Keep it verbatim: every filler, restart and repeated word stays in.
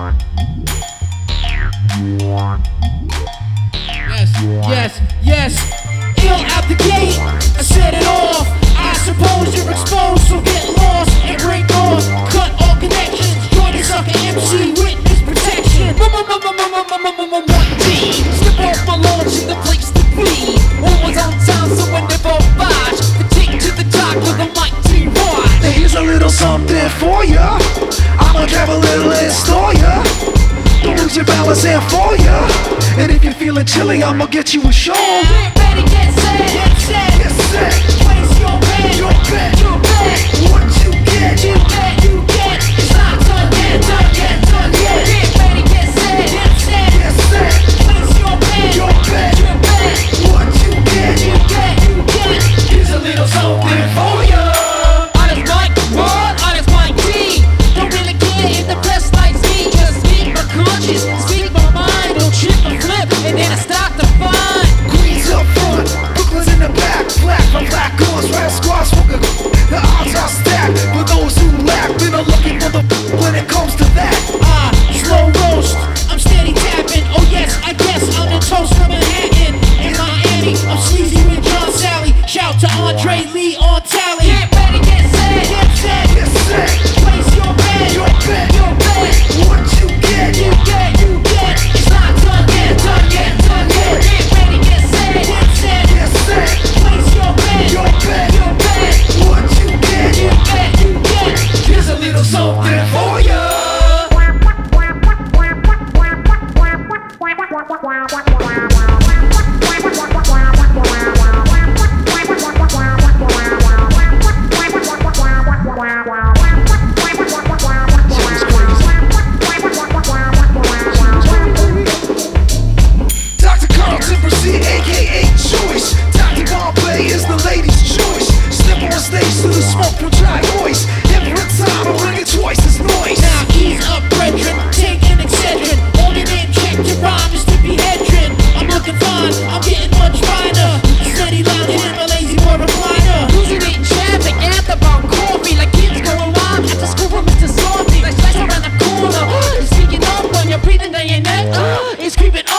Yes, yes, ill out the gate, I set it off. I suppose you're exposed, so get lost and break off. Cut all connections, join the sucker M C, witness protection. One D, step off my launch in the place to be. Always on time, so I never budge. The tick to the top with a mighty watch. Here's a little something for ya. I'ma grab a little and store ya. Don't lose your balance and for ya. And if you're feeling chilly, I'ma get you a shawl. Get ready, get set, get set, Get set. place your bet, Your bet. your bet. What you get? You bet, you get. It's not done yet, done yet, done yet. Get ready, get set, get set, Get set. place your bet, Your bet. your bet. What you get? You get, you get. Here's a little something for ya. Honest Mike, what? Honest Mike D. Don't really care if the press likes me. Just speak my conscience, speak my mind. Don't trip and flip, and then I start to find. Queens up front, Brooklyn's in the back. Black from black guns, red squad smoking. The odds are stacked for those who lack. Been a looking for the when it comes to that. Ah, slow roast. I'm steady tapping. Oh yes, I guess I'm in toast from Manhattan. In Miami, I'm sleazy with John Sally. Shout to Andre Lee on tally. Get ready, get set, get set. Get set. Place your bet, Your bet. your bet. What you get? You get, you get. It's not done yet, done yet, done yet. Get ready, get set, get set. Get set. Place your bet, Your bet. your bet. What you get? You get, you get. Here's a little something for ya. Doctor Carlton Brazil, aka Choice. Doctor Bombay is the lady's choice. Step on stage to the smoke from dry voice. Every time I bring it twice as noise. Now ease up, brethren, take an Excedrin. Hold it in, check your rhyme is to be hedrin'. I'm looking fine, I'm getting much finer. Steady lounging in my lazy boy recliner. Losing it in traffic, after about coffee. Like kids going wild after school from Mister Softy. Like slice around the corner, it's sneaking up on you, breathing down your neck. Uh, it's creeping up.